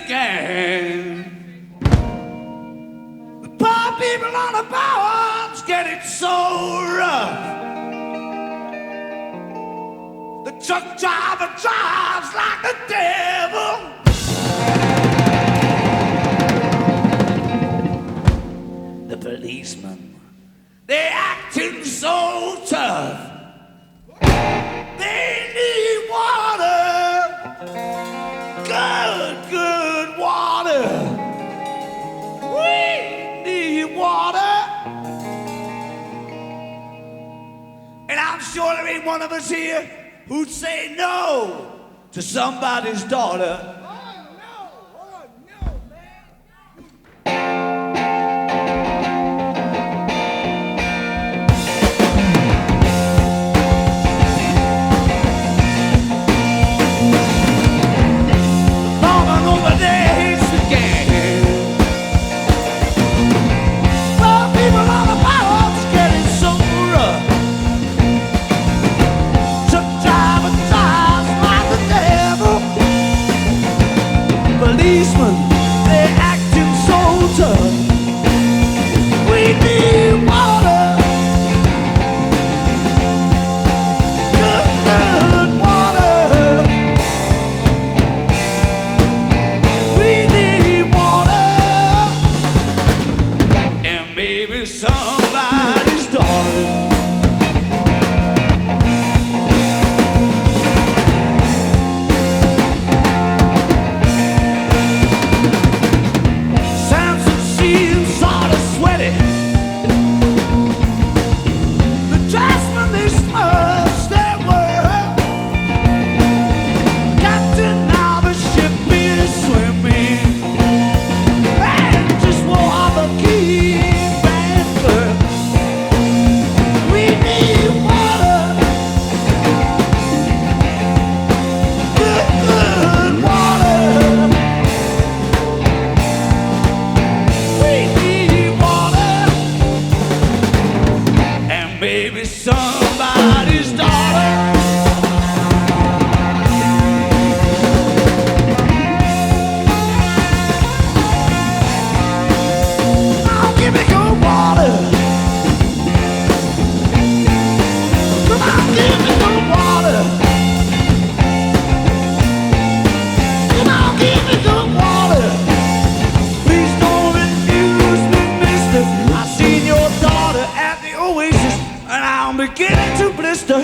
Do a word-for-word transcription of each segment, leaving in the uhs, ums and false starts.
again. The poor people on the boards get it so rough. The truck driver drives like the devil. The policemen, they acting so tough. They need water, good, good water. We need water. And I'm sure there ain't one of us here who'd say no to somebody's daughter. Policemen, they're acting so tough. We need water, good, good water. We need water, and maybe somebody's daughter. Maybe somebody's daughter. Oh, give me good water. Come on, give me good water. Come on, give me good water. Please don't refuse me, mister. I seen your daughter at the Oasis, and I'm beginning to blister.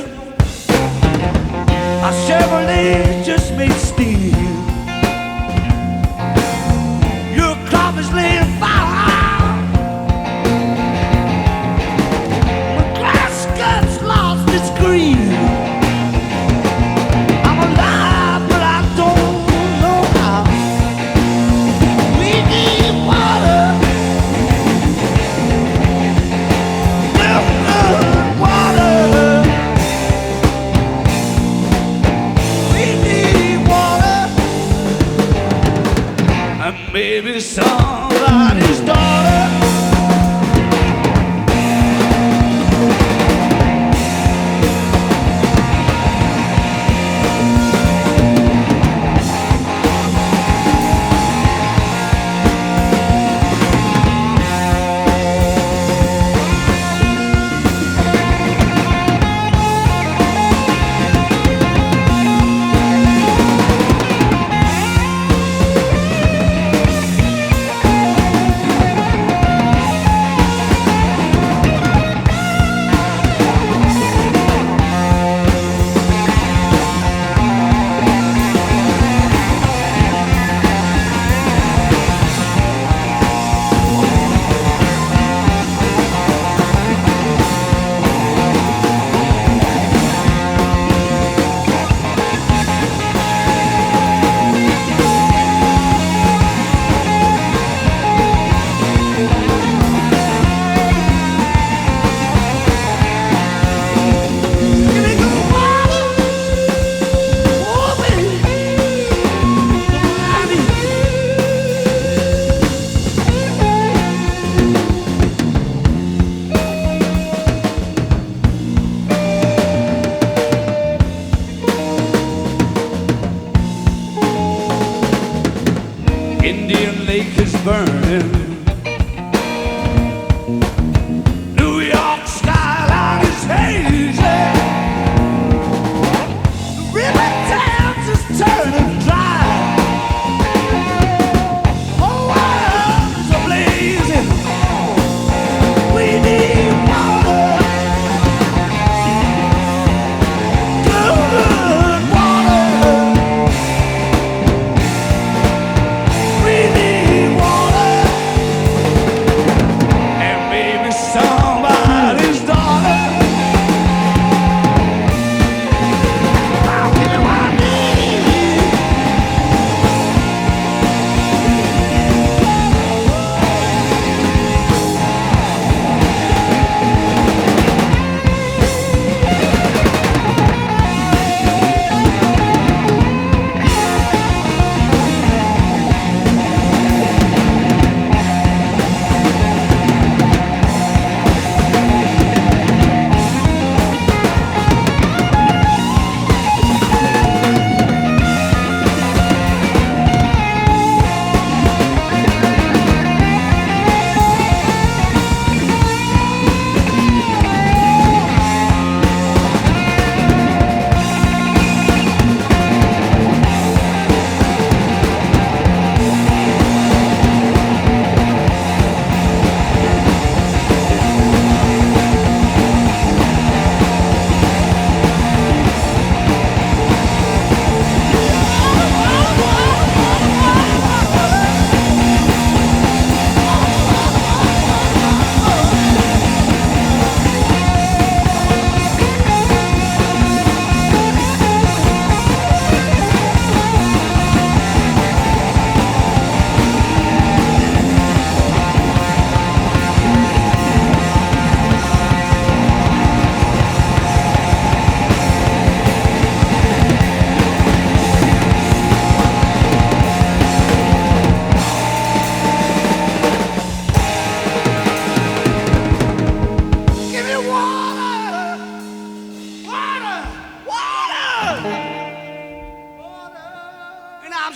A Chevrolet just made steel. Your crop is laying fire. The grass cuts lost its green. I'm alive, but I don't know how. We need water. Good, good water. We need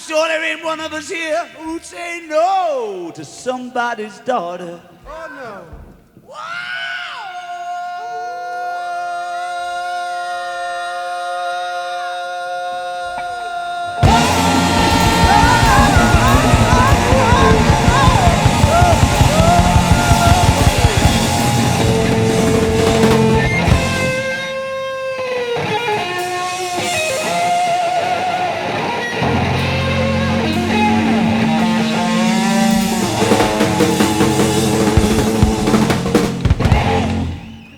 sure there ain't one of us here who'd say no to somebody's daughter. Oh no.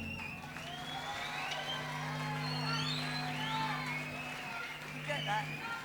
Get that.